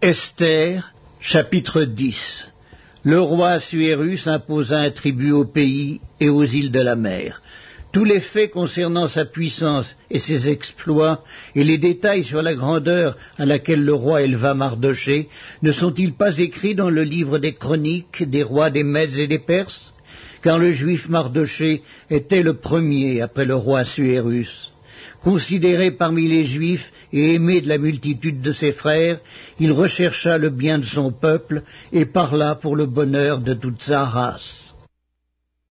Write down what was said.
Esther, chapitre 10. Le roi Assuérus imposa un tribut au pays et aux îles de la mer. Tous les faits concernant sa puissance et ses exploits, et les détails sur la grandeur à laquelle le roi éleva Mardochée, ne sont-ils pas écrits dans le livre des chroniques des rois des Mèdes et des Perses? Car le juif Mardochée était le premier après le roi Assuérus. Considéré parmi les Juifs et aimé de la multitude de ses frères, il rechercha le bien de son peuple et parla pour le bonheur de toute sa race.